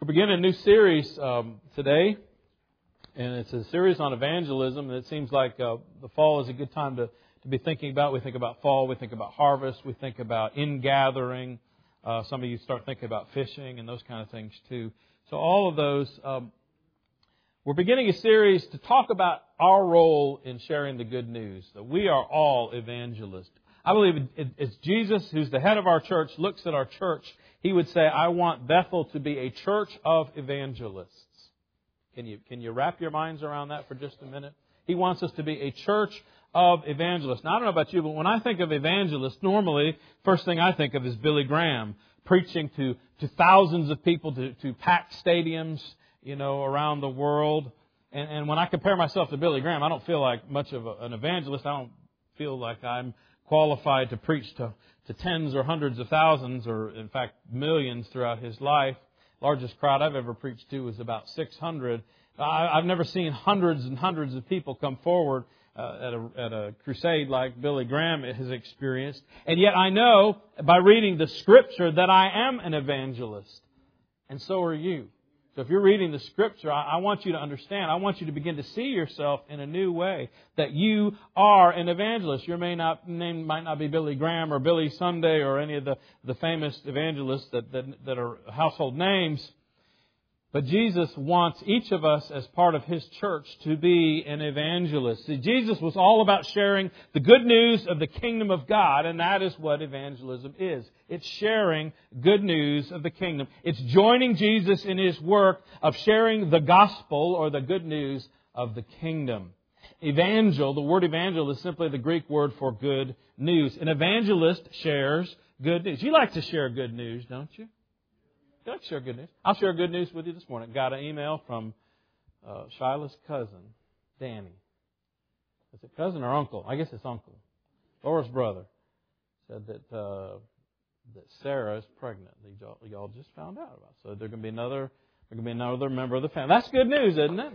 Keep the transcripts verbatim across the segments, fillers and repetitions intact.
We're beginning a new series um, today, and it's a series on evangelism. And it seems like uh, the fall is a good time to, to be thinking about. We think about fall, we think about harvest, we think about ingathering. Uh, some of you start thinking about fishing and those kind of things too. So all of those, um, we're beginning a series to talk about our role in sharing the good news. That we are all evangelists. I believe it's Jesus, who's the head of our church, looks at our church. He would say, I want Bethel to be a church of evangelists. Can you, can you wrap your minds around that for just a minute? He wants us to be a church of evangelists. Now, I don't know about you, but when I think of evangelists, normally, first thing I think of is Billy Graham preaching to, to thousands of people, to, to packed stadiums, you know, around the world. And, and when I compare myself to Billy Graham, I don't feel like much of a, an evangelist. I don't feel like I'm qualified to preach to, to tens or hundreds of thousands or, in fact, millions throughout his life. Largest crowd I've ever preached to was about six hundred. I, I've never seen hundreds and hundreds of people come forward uh, at, a, at a crusade like Billy Graham has experienced. And yet I know by reading the Scripture that I am an evangelist. And so are you. So if you're reading the Scripture, I want you to understand, I want you to begin to see yourself in a new way, that you are an evangelist. Your may not, name might not be Billy Graham or Billy Sunday or any of the, the famous evangelists that, that, that are household names. But Jesus wants each of us as part of His church to be an evangelist. See, Jesus was all about sharing the good news of the kingdom of God, and that is what evangelism is. It's sharing good news of the kingdom. It's joining Jesus in His work of sharing the gospel or the good news of the kingdom. Evangel, the word evangel is simply the Greek word for good news. An evangelist shares good news. You like to share good news, don't you? You like to share good news. I'll share good news with you this morning. Got an email from uh, Shiloh's cousin, Danny. Is it cousin or uncle? I guess it's uncle. Laura's brother. Said that uh, that Sarah is pregnant. Y'all, y'all just found out about. So there's going to be another. There's going to be another member of the family. That's good news, isn't it?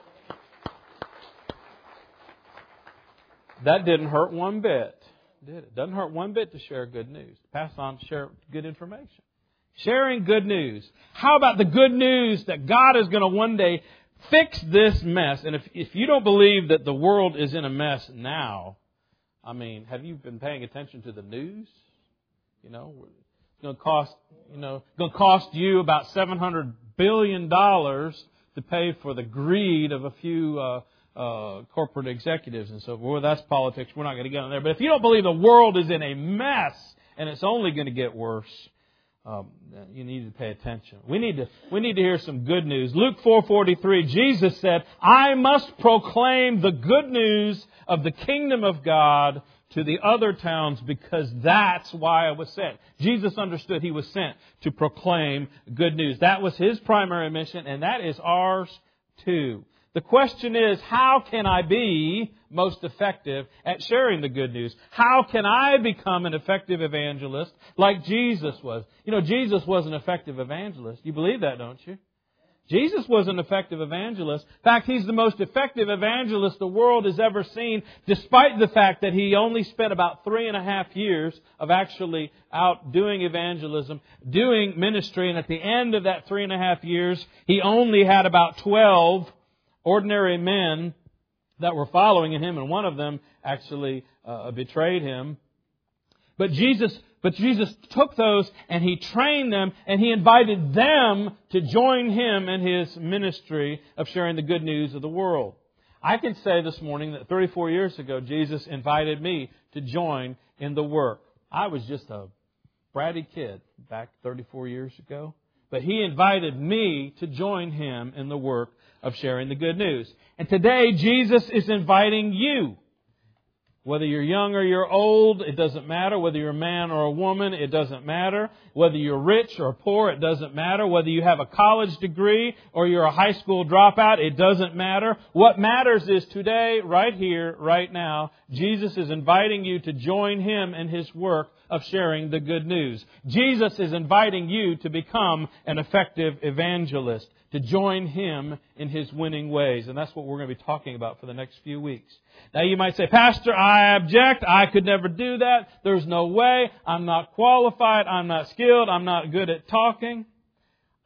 That didn't hurt one bit, did it? Doesn't hurt one bit to share good news. Pass on, share good information. Sharing good news. How about the good news that God is going to one day fix this mess? And if, if you don't believe that the world is in a mess now, I mean, have you been paying attention to the news? You know, it's going to cost, you know, going to cost you about seven hundred billion dollars to pay for the greed of a few uh, uh, corporate executives and so forth. Well, that's politics. We're not going to get on there. But if you don't believe the world is in a mess and it's only going to get worse, Um, you need to pay attention. We need to we need to hear some good news. Luke four forty-three, Jesus said, I must proclaim the good news of the kingdom of God to the other towns because that's why I was sent. Jesus understood He was sent to proclaim good news. That was His primary mission, and that is ours too. The question is, how can I be most effective at sharing the good news? How can I become an effective evangelist like Jesus was? You know, Jesus was an effective evangelist. You believe that, don't you? Jesus was an effective evangelist. In fact, He's the most effective evangelist the world has ever seen, despite the fact that He only spent about three and a half years of actually out doing evangelism, doing ministry. And at the end of that three and a half years, He only had about twelve ordinary men that were following Him, and one of them actually uh, betrayed Him. But Jesus, but Jesus took those and He trained them, and He invited them to join Him in His ministry of sharing the good news of the world. I can say this morning that thirty-four years ago, Jesus invited me to join in the work. I was just a bratty kid back thirty-four years ago, but He invited me to join Him in the work of sharing the good news. And today, Jesus is inviting you. Whether you're young or you're old, it doesn't matter. Whether you're a man or a woman, it doesn't matter. Whether you're rich or poor, it doesn't matter. Whether you have a college degree or you're a high school dropout, it doesn't matter. What matters is today, right here, right now, Jesus is inviting you to join Him in His work of sharing the good news. Jesus is inviting you to become an effective evangelist, to join Him in His winning ways. And that's what we're going to be talking about for the next few weeks. Now you might say, Pastor, I object. I could never do that. There's no way. I'm not qualified. I'm not skilled. I'm not good at talking.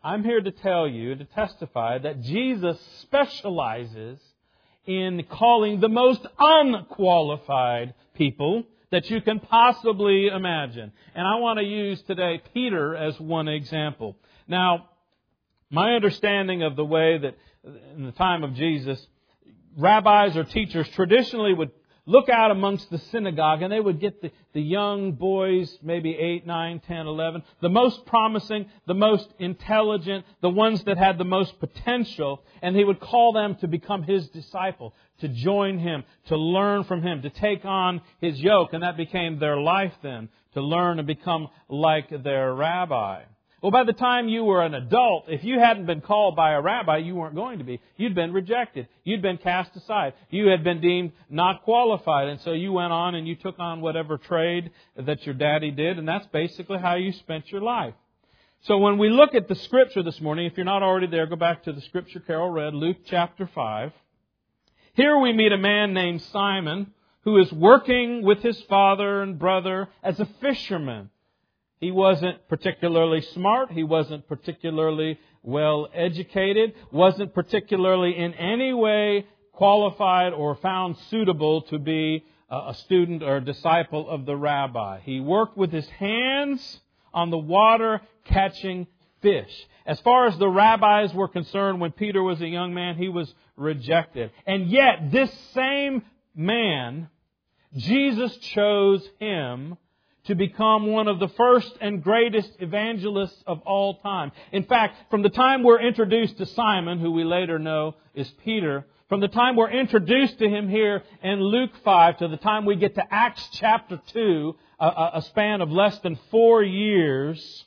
I'm here to tell you, to testify, that Jesus specializes in calling the most unqualified people that you can possibly imagine. And I want to use today Peter as one example. Now, my understanding of the way that in the time of Jesus, rabbis or teachers traditionally would look out amongst the synagogue and they would get the, the young boys, maybe eight, nine, ten, eleven, the most promising, the most intelligent, the ones that had the most potential, and he would call them to become His disciple, to join Him, to learn from Him, to take on His yoke, and that became their life then, to learn and become like their rabbi. Well, by the time you were an adult, if you hadn't been called by a rabbi, you weren't going to be. You'd been rejected. You'd been cast aside. You had been deemed not qualified. And so you went on and you took on whatever trade that your daddy did. And that's basically how you spent your life. So when we look at the Scripture this morning, if you're not already there, go back to the Scripture Carol read, Luke chapter five. Here we meet a man named Simon who is working with his father and brother as a fisherman. He wasn't particularly smart. He wasn't particularly well educated. Wasn't particularly in any way qualified or found suitable to be a student or a disciple of the rabbi. He worked with his hands on the water catching fish. As far as the rabbis were concerned, when Peter was a young man, he was rejected. And yet, this same man, Jesus chose him to become one of the first and greatest evangelists of all time. In fact, from the time we're introduced to Simon, who we later know is Peter, from the time we're introduced to him here in Luke five to the time we get to Acts chapter two, a, a span of less than four years,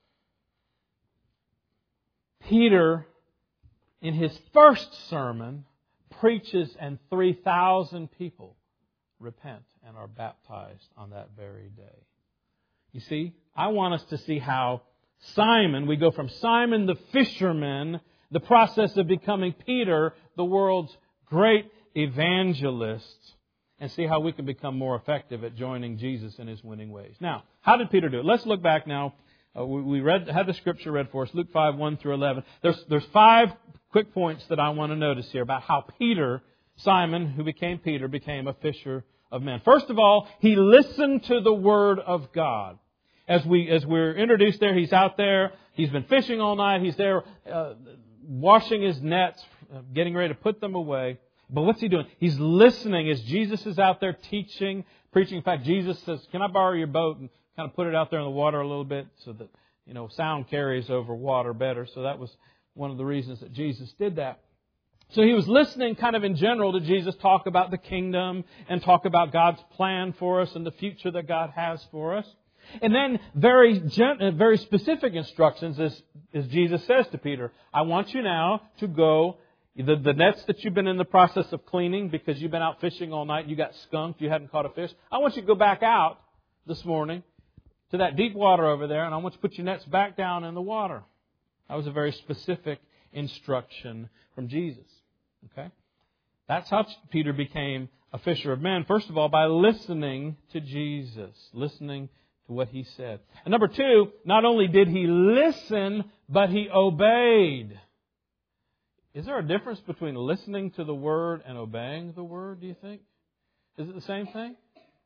Peter, in his first sermon, preaches and three thousand people repent and are baptized on that very day. You see, I want us to see how Simon, we go from Simon the fisherman, the process of becoming Peter, the world's great evangelist, and see how we can become more effective at joining Jesus in His winning ways. Now, how did Peter do it? Let's look back now. Uh, we we read, had the Scripture read for us, Luke five, one through eleven. There's, there's five quick points that I want to notice here about how Peter, Simon, who became Peter, became a fisher of men. First of all, he listened to the Word of God. As we as we're introduced there, he's out there. He's been fishing all night. He's there uh, washing his nets, uh, getting ready to put them away. But what's he doing? He's listening as Jesus is out there teaching, preaching. In fact, Jesus says, "Can I borrow your boat and kind of put it out there in the water a little bit so that, you know, sound carries over water better." So that was one of the reasons that Jesus did that. So he was listening kind of in general to Jesus talk about the kingdom and talk about God's plan for us and the future that God has for us. And then very gen- very specific instructions as, as Jesus says to Peter, I want you now to go, the, the nets that you've been in the process of cleaning because you've been out fishing all night, you got skunked, you hadn't caught a fish. I want you to go back out this morning to that deep water over there, and I want you to put your nets back down in the water. That was a very specific instruction from Jesus. Okay? That's how Peter became a fisher of men. First of all, by listening to Jesus. Listening to what He said. And number two, not only did he listen, but he obeyed. Is there a difference between listening to the Word and obeying the Word, do you think? Is it the same thing?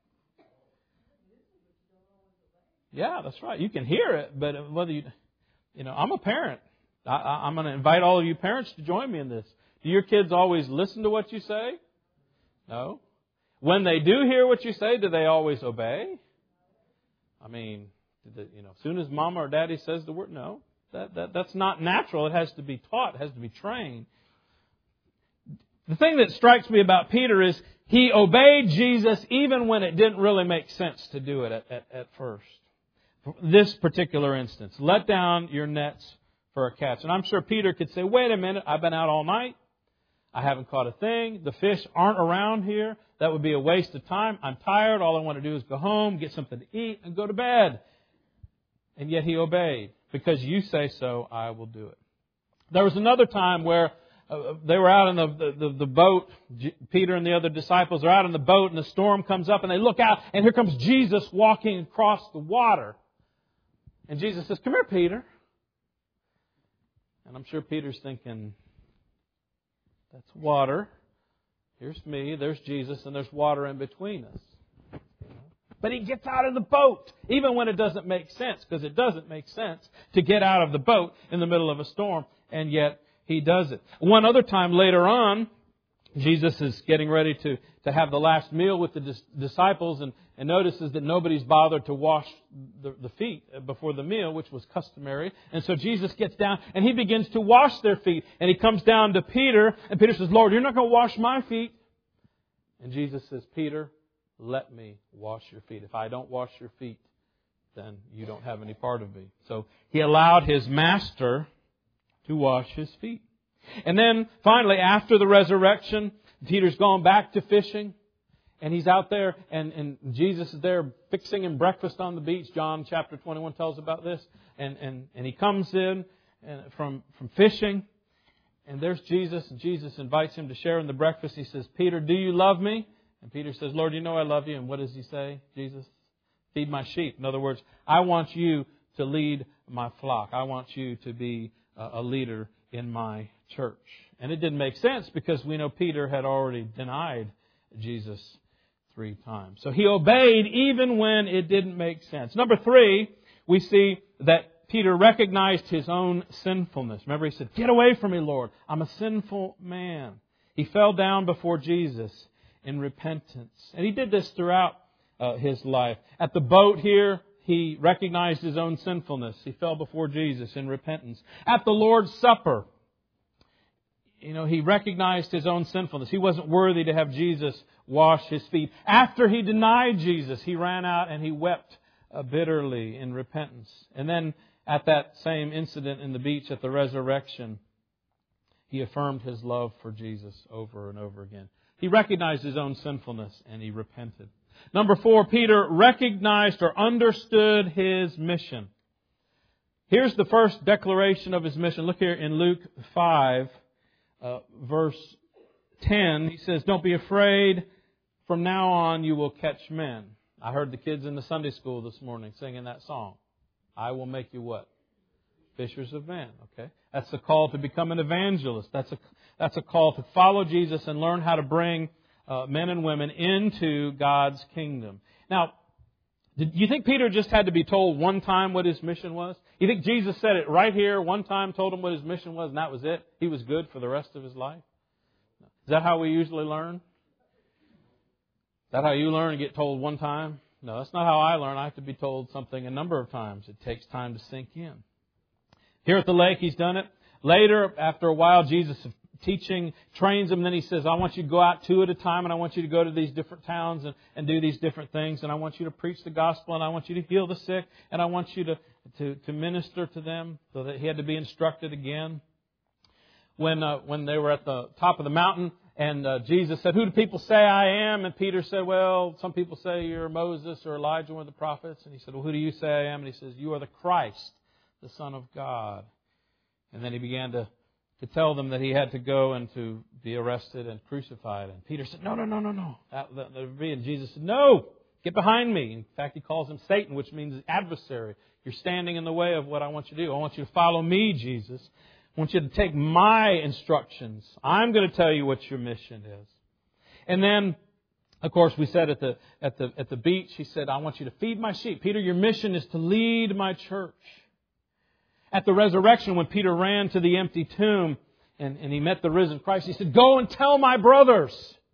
Yeah, that's right. You can hear it, but whether you... You know, I'm a parent. I, I, I'm going to invite all of you parents to join me in this. Do your kids always listen to what you say? No. When they do hear what you say, do they always obey? I mean, you know, as soon as Mama or Daddy says the word, no. That, that that's not natural. It has to be taught. It has to be trained. The thing that strikes me about Peter is he obeyed Jesus even when it didn't really make sense to do it at, at, at first. This particular instance, let down your nets for a catch. And I'm sure Peter could say, wait a minute, I've been out all night. I haven't caught a thing. The fish aren't around here. That would be a waste of time. I'm tired. All I want to do is go home, get something to eat, and go to bed. And yet he obeyed. Because you say so, I will do it. There was another time where uh, they were out in the, the, the boat. G- Peter and the other disciples are out in the boat, and the storm comes up, and they look out, and here comes Jesus walking across the water. And Jesus says, come here, Peter. I'm sure Peter's thinking, that's water. Here's me, there's Jesus, and there's water in between us. But he gets out of the boat, even when it doesn't make sense, because it doesn't make sense to get out of the boat in the middle of a storm, and yet he does it. One other time later on, Jesus is getting ready to, to have the last meal with the dis- disciples and, and notices that nobody's bothered to wash the, the feet before the meal, which was customary. And so Jesus gets down and he begins to wash their feet. And he comes down to Peter and Peter says, Lord, you're not going to wash my feet. And Jesus says, Peter, let me wash your feet. If I don't wash your feet, then you don't have any part of me. So he allowed his master to wash his feet. And then finally, after the resurrection, Peter's gone back to fishing. And he's out there, and, and Jesus is there fixing him breakfast on the beach. John chapter twenty-one tells about this. And, and, and he comes in from, from fishing. And there's Jesus. And Jesus invites him to share in the breakfast. He says, Peter, do you love me? And Peter says, Lord, you know I love you. And what does he say? Jesus, feed my sheep. In other words, I want you to lead my flock. I want you to be a leader in my church. And it didn't make sense because we know Peter had already denied Jesus three times. So he obeyed even when it didn't make sense. Number three, we see that Peter recognized his own sinfulness. Remember, he said, get away from me, Lord. I'm a sinful man. He fell down before Jesus in repentance. And he did this throughout uh, his life. At the boat here, he recognized his own sinfulness. He fell before Jesus in repentance. At the Lord's Supper, you know, he recognized his own sinfulness. He wasn't worthy to have Jesus wash his feet. After he denied Jesus, he ran out and he wept uh, bitterly in repentance. And then at that same incident in the beach at the resurrection, he affirmed his love for Jesus over and over again. He recognized his own sinfulness and he repented. Number four, Peter recognized or understood his mission. Here's the first declaration of his mission. Look here in Luke five, uh, verse ten. He says, don't be afraid. From now on you will catch men. I heard the kids in the Sunday school this morning singing that song. I will make you what? Fishers of men. Okay, that's a call to become an evangelist. That's a that's a call to follow Jesus and learn how to bring uh, men and women into God's kingdom. Now, did you think Peter just had to be told one time what his mission was? You think Jesus said it right here, one time, told him what his mission was, and that was it? He was good for the rest of his life? Is that how we usually learn? Is that how you learn and get told one time? No, that's not how I learn. I have to be told something a number of times. It takes time to sink in. Here at the lake, he's done it. Later, after a while, Jesus is teaching, trains him. Then he says, I want you to go out two at a time, and I want you to go to these different towns and, and do these different things. And I want you to preach the gospel, and I want you to heal the sick, and I want you to, to, to minister to them. So that he had to be instructed again. When, uh, when they were at the top of the mountain, and uh, Jesus said, who do people say I am? And Peter said, well, some people say you're Moses or Elijah, one of the prophets. And he said, well, who do you say I am? And he says, you are the Christ, the Son of God. And then he began to, to tell them that he had to go and to be arrested and crucified. And Peter said, no, no, no, no, no. That, that, that would be. And Jesus said, no, get behind me. In fact, he calls him Satan, which means adversary. You're standing in the way of what I want you to do. I want you to follow me, Jesus. I want you to take my instructions. I'm going to tell you what your mission is. And then, of course, we said at the at the at the beach, he said, I want you to feed my sheep. Peter, your mission is to lead my church. At the resurrection, when Peter ran to the empty tomb and, and he met the risen Christ, he said, go and tell my brothers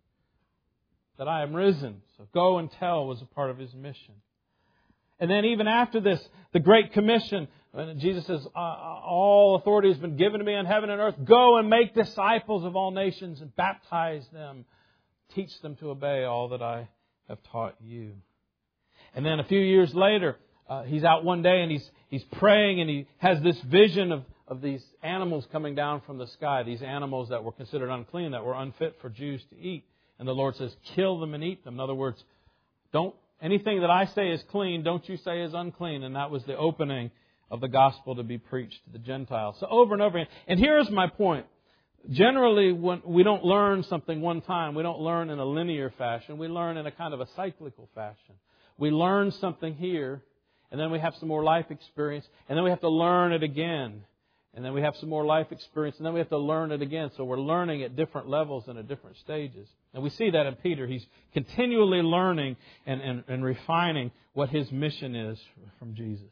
that I am risen. So go and tell was a part of his mission. And then even after this, the Great Commission, when Jesus says, all authority has been given to me on heaven and earth. Go and make disciples of all nations and baptize them. Teach them to obey all that I have taught you. And then a few years later, uh, he's out one day and he's he's praying and he has this vision of, of these animals coming down from the sky. These animals that were considered unclean, that were unfit for Jews to eat. And the Lord says, kill them and eat them. In other words, don't anything that I say is clean, don't you say is unclean. And that was the opening of the gospel to be preached to the Gentiles. So over and over again. And here's my point. Generally, when we don't learn something one time, we don't learn in a linear fashion. We learn in a kind of a cyclical fashion. We learn something here, and then we have some more life experience, and then we have to learn it again. And then we have some more life experience, and then we have to learn it again. So we're learning at different levels and at different stages. And we see that in Peter. He's continually learning and, and, and refining what his mission is from Jesus.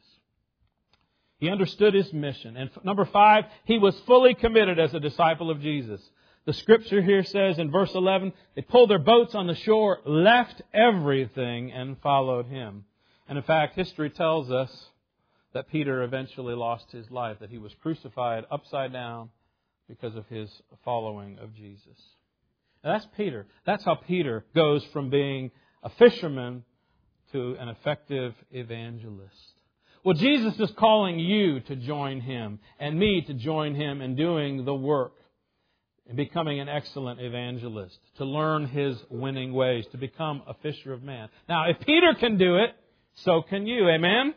He understood his mission. And number five, he was fully committed as a disciple of Jesus. The Scripture here says in verse eleven, they pulled their boats on the shore, left everything, and followed him. And in fact, history tells us that Peter eventually lost his life, that he was crucified upside down because of his following of Jesus. Now that's Peter. That's how Peter goes from being a fisherman to an effective evangelist. Well, Jesus is calling you to join Him and me to join Him in doing the work and becoming an excellent evangelist, to learn His winning ways, to become a fisher of man. Now, if Peter can do it, so can you. Amen?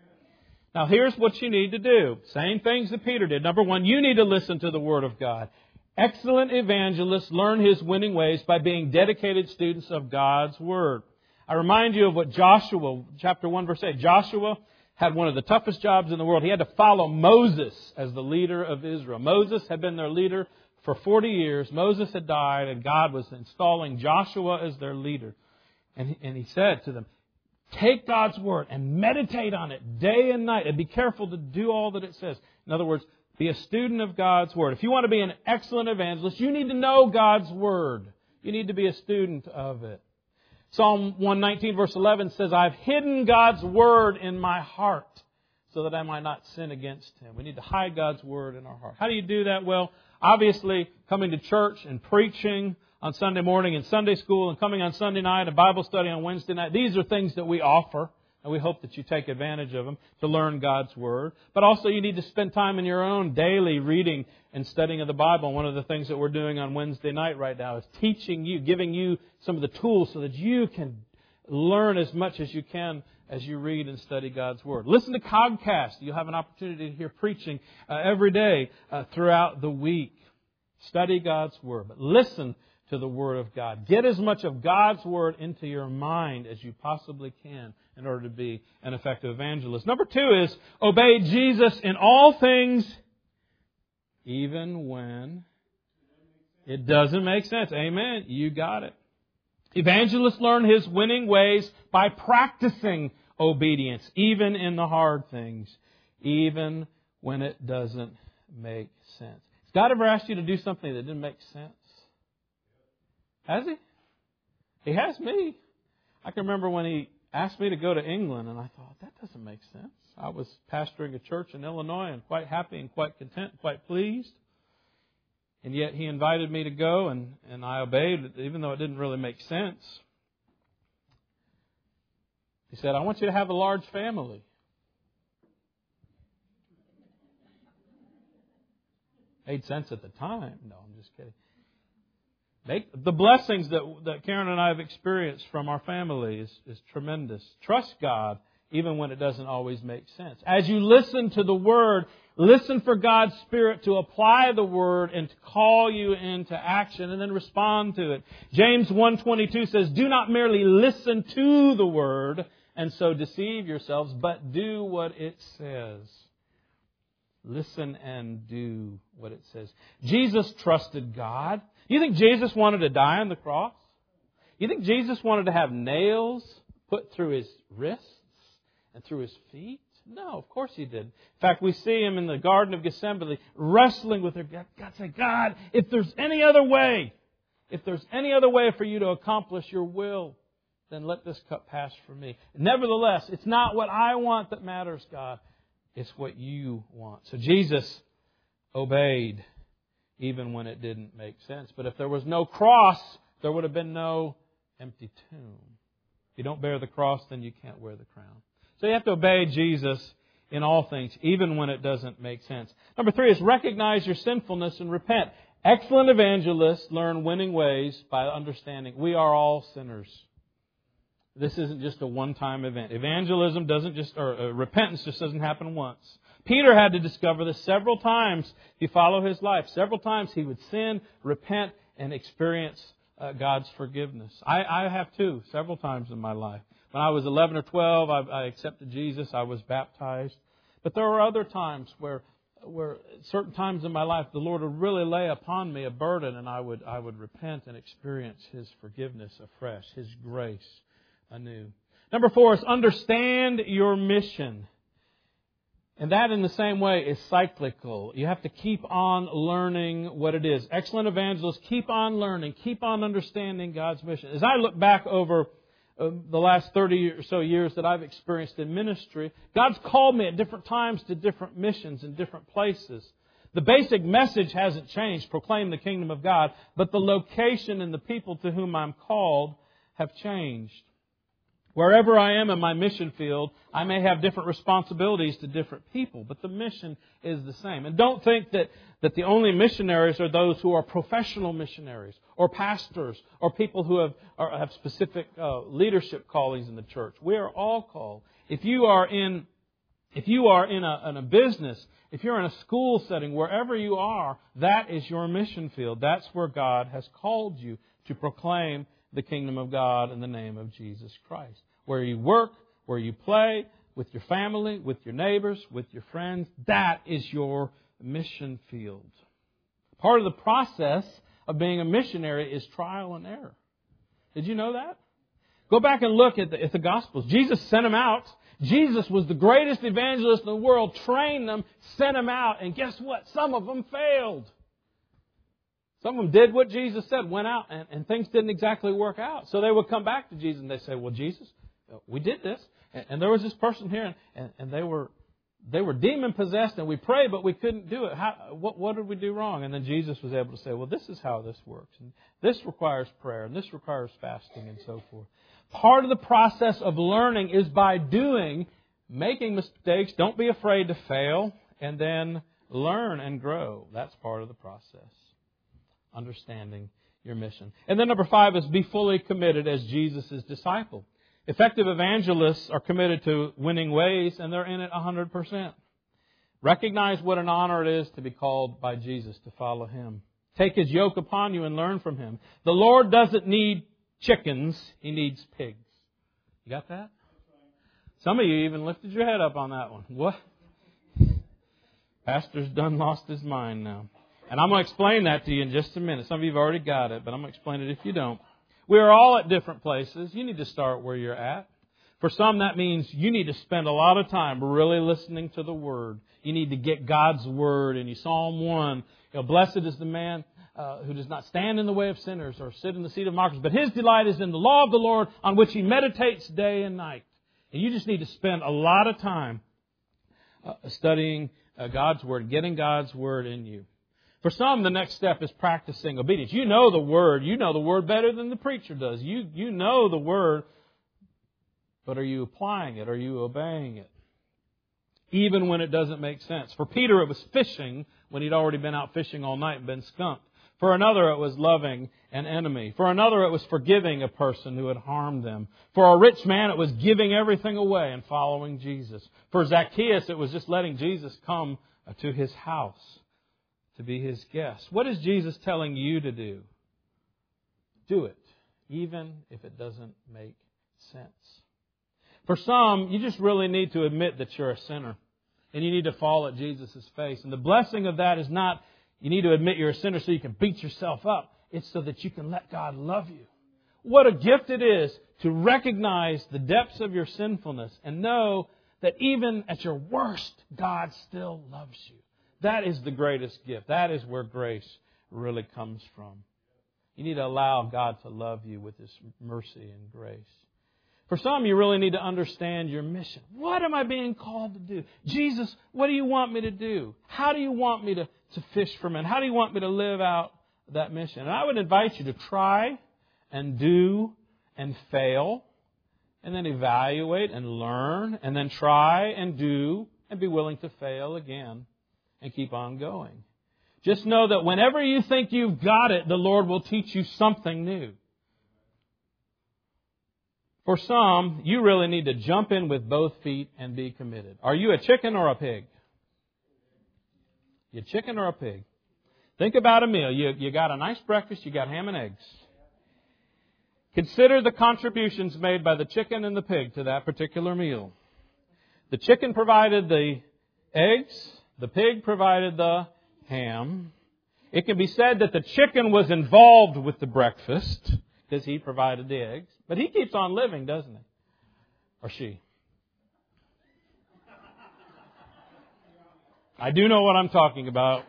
Now, here's what you need to do. Same things that Peter did. Number one, you need to listen to the Word of God. Excellent evangelists learn His winning ways by being dedicated students of God's Word. I remind you of what Joshua, chapter one, verse eight. Joshua had one of the toughest jobs in the world. He had to follow Moses as the leader of Israel. Moses had been their leader for forty years. Moses had died, and God was installing Joshua as their leader. And he, and he said to them, take God's Word and meditate on it day and night, and be careful to do all that it says. In other words, be a student of God's Word. If you want to be an excellent evangelist, you need to know God's Word. You need to be a student of it. Psalm one nineteen verse eleven says, I've hidden God's Word in my heart so that I might not sin against Him. We need to hide God's Word in our heart. How do you do that? Well, obviously, coming to church and preaching on Sunday morning and Sunday school and coming on Sunday night and Bible study on Wednesday night. These are things that we offer, and we hope that you take advantage of them to learn God's Word. But also you need to spend time in your own daily reading and studying of the Bible. And one of the things that we're doing on Wednesday night right now is teaching you, giving you some of the tools so that you can learn as much as you can as you read and study God's Word. Listen to Cogcast. You'll have an opportunity to hear preaching uh, every day uh, throughout the week. Study God's Word, but listen to the Word of God. Get as much of God's Word into your mind as you possibly can in order to be an effective evangelist. Number two is obey Jesus in all things, even when it doesn't make sense. Amen. You got it. Evangelists learn His winning ways by practicing obedience, even in the hard things, even when it doesn't make sense. Has God ever asked you to do something that didn't make sense? Has He? He has me. I can remember when He asked me to go to England, and I thought, that doesn't make sense. I was pastoring a church in Illinois and quite happy and quite content, quite pleased. And yet He invited me to go, and, and I obeyed, even though it didn't really make sense. He said, I want you to have a large family. Made sense at the time. No, I'm just kidding. Make, the blessings that, that Karen and I have experienced from our family is, is tremendous. Trust God even when it doesn't always make sense. As you listen to the Word, listen for God's Spirit to apply the Word and to call you into action and then respond to it. James one twenty-two says, do not merely listen to the Word and so deceive yourselves, but do what it says. Listen and do what it says. Jesus trusted God. You think Jesus wanted to die on the cross? You think Jesus wanted to have nails put through His wrists and through His feet? No, of course He did. In fact, we see Him in the Garden of Gethsemane wrestling with her. God said, God, if there's any other way, if there's any other way for you to accomplish your will, then let this cup pass from me. Nevertheless, it's not what I want that matters, God. It's what you want. So Jesus obeyed even when it didn't make sense. But if there was no cross, there would have been no empty tomb. If you don't bear the cross, then you can't wear the crown. So you have to obey Jesus in all things, even when it doesn't make sense. Number three is recognize your sinfulness and repent. Excellent evangelists learn winning ways by understanding we are all sinners. This isn't just a one-time event. Evangelism doesn't just, or uh, repentance just doesn't happen once. Peter had to discover this several times. If you follow his life, several times he would sin, repent, and experience uh, God's forgiveness. I, I have too, several times in my life. When I was eleven or twelve, I, I accepted Jesus. I was baptized. But there were other times where where certain times in my life the Lord would really lay upon me a burden, and I would I would repent and experience His forgiveness afresh, His grace anew. Number four is understand your mission. And that in the same way is cyclical. You have to keep on learning what it is. Excellent evangelists, keep on learning, keep on understanding God's mission. As I look back over uh, the last thirty or so years that I've experienced in ministry, God's called me at different times to different missions in different places. The basic message hasn't changed, proclaim the kingdom of God, but the location and the people to whom I'm called have changed. Wherever I am in my mission field, I may have different responsibilities to different people, but the mission is the same. And don't think that, that the only missionaries are those who are professional missionaries or pastors or people who have, are, have specific uh, leadership callings in the church. We are all called. If you are in, if you are in a, in a business, if you're in a school setting, wherever you are, that is your mission field. That's where God has called you to proclaim the kingdom of God in the name of Jesus Christ. Where you work, where you play, with your family, with your neighbors, with your friends, that is your mission field. Part of the process of being a missionary is trial and error. Did you know that? Go back and look at the, at the Gospels. Jesus sent them out. Jesus was the greatest evangelist in the world, trained them, sent them out, and guess what? Some of them failed. Some of them did what Jesus said, went out, and, and things didn't exactly work out. So they would come back to Jesus and they say, well, Jesus, we did this. And, and there was this person here, and, and they were they were demon-possessed, and we prayed, but we couldn't do it. How, what, what did we do wrong? And then Jesus was able to say, well, this is how this works. And this requires prayer, and this requires fasting, and so forth. Part of the process of learning is by doing, making mistakes. Don't be afraid to fail, and then learn and grow. That's part of the process. Understanding your mission. And then number five is be fully committed as Jesus' disciple. Effective evangelists are committed to winning ways, and they're in it one hundred percent. Recognize what an honor it is to be called by Jesus, to follow Him. Take His yoke upon you and learn from Him. The Lord doesn't need chickens, He needs pigs. You got that? Some of you even lifted your head up on that one. What? Pastor's done lost his mind now. And I'm going to explain that to you in just a minute. Some of you have already got it, but I'm going to explain it if you don't. We are all at different places. You need to start where you're at. For some, that means you need to spend a lot of time really listening to the Word. You need to get God's Word in you. Psalm one, you know, blessed is the man uh, who does not stand in the way of sinners or sit in the seat of mockers, but his delight is in the law of the Lord, on which he meditates day and night. And you just need to spend a lot of time uh, studying uh, God's Word, getting God's Word in you. For some, the next step is practicing obedience. You know the Word. You know the Word better than the preacher does. You, you know the Word, but are you applying it? Are you obeying it? Even when it doesn't make sense. For Peter, it was fishing when he'd already been out fishing all night and been skunked. For another, it was loving an enemy. For another, it was forgiving a person who had harmed them. For a rich man, it was giving everything away and following Jesus. For Zacchaeus, it was just letting Jesus come to his house to be his guest. What is Jesus telling you to do? Do it, even if it doesn't make sense. For some, you just really need to admit that you're a sinner. And you need to fall at Jesus' face. And the blessing of that is not you need to admit you're a sinner so you can beat yourself up. It's so that you can let God love you. What a gift it is to recognize the depths of your sinfulness and know that even at your worst, God still loves you. That is the greatest gift. That is where grace really comes from. You need to allow God to love you with His mercy and grace. For some, you really need to understand your mission. What am I being called to do? Jesus, what do you want me to do? How do you want me to, to fish for men? How do you want me to live out that mission? And I would invite you to try and do and fail, and then evaluate and learn, and then try and do and be willing to fail again and keep on going. Just know that whenever you think you've got it, the Lord will teach you something new. For some, you really need to jump in with both feet and be committed. Are you a chicken or a pig? You a chicken or a pig? Think about a meal. You, you got a nice breakfast, you got ham and eggs. Consider the contributions made by the chicken and the pig to that particular meal. The chicken provided the eggs, The pig provided the ham. It can be said that the chicken was involved with the breakfast because he provided the eggs. But he keeps on living, doesn't he? Or she. I do know what I'm talking about.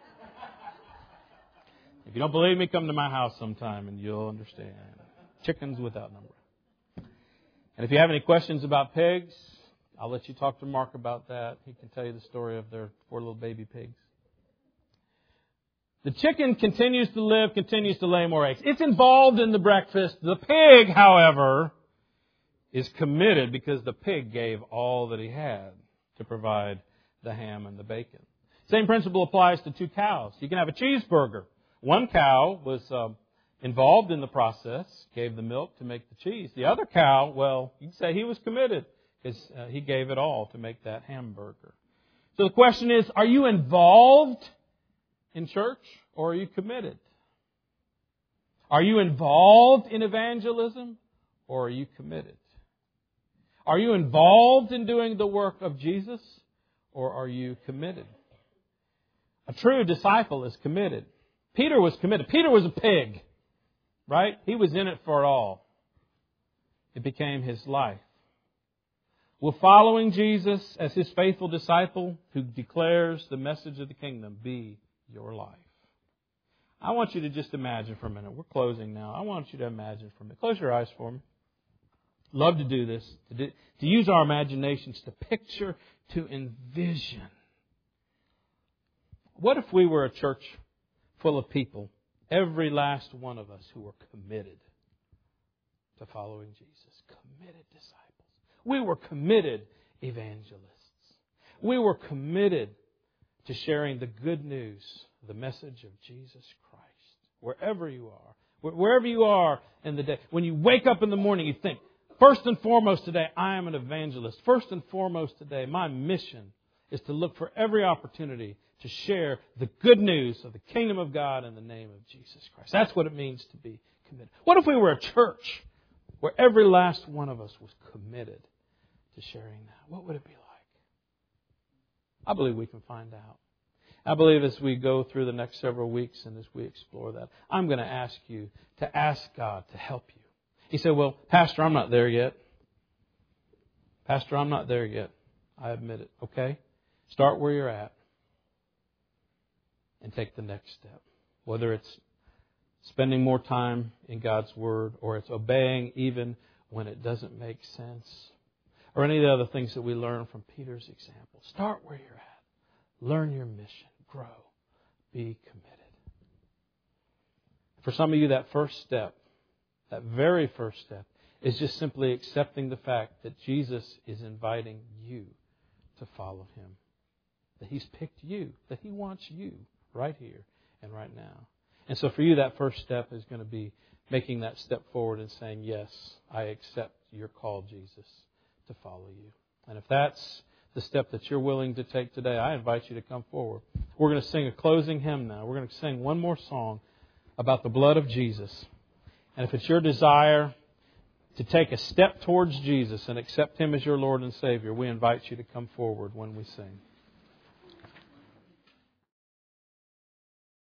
If you don't believe me, come to my house sometime and you'll understand. Chickens without number. And if you have any questions about pigs, I'll let you talk to Mark about that. He can tell you the story of their four little baby pigs. The chicken continues to live, continues to lay more eggs. It's involved in the breakfast. The pig, however, is committed because the pig gave all that he had to provide the ham and the bacon. Same principle applies to two cows. You can have a cheeseburger. One cow was um, involved in the process, gave the milk to make the cheese. The other cow, well, you can say he was committed because uh, he gave it all to make that hamburger. So the question is, are you involved in church or are you committed? Are you involved in evangelism or are you committed? Are you involved in doing the work of Jesus or are you committed? A true disciple is committed. Peter was committed. Peter was a pig, right? He was in it for it all. It became his life. Will following Jesus as his faithful disciple who declares the message of the kingdom be your life? I want you to just imagine for a minute. We're closing now. I want you to imagine for a minute. Close your eyes for me. Love to do this, to, do, to use our imaginations to picture, to envision. What if we were a church full of people, every last one of us who were committed to following Jesus? Committed disciples. We were committed evangelists. We were committed to sharing the good news, the message of Jesus Christ, wherever you are. Wherever you are in the day. When you wake up in the morning, you think, first and foremost today, I am an evangelist. First and foremost today, my mission is to look for every opportunity to share the good news of the kingdom of God in the name of Jesus Christ. That's what it means to be committed. What if we were a church where every last one of us was committed to sharing that? What would it be like? I believe we can find out. I believe as we go through the next several weeks and as we explore that, I'm going to ask you to ask God to help you. He said, well, Pastor, I'm not there yet. Pastor, I'm not there yet. I admit it. Okay? Start where you're at and take the next step. Whether it's spending more time in God's Word or it's obeying even when it doesn't make sense or any of the other things that we learn from Peter's example. Start where you're at. Learn your mission. Grow. Be committed. For some of you, that first step, that very first step, is just simply accepting the fact that Jesus is inviting you to follow Him. That He's picked you. That He wants you right here and right now. And so for you, that first step is going to be making that step forward and saying, yes, I accept your call, Jesus, to follow you. And if that's the step that you're willing to take today, I invite you to come forward. We're going to sing a closing hymn now. We're going to sing one more song about the blood of Jesus. And if it's your desire to take a step towards Jesus and accept Him as your Lord and Savior, we invite you to come forward when we sing.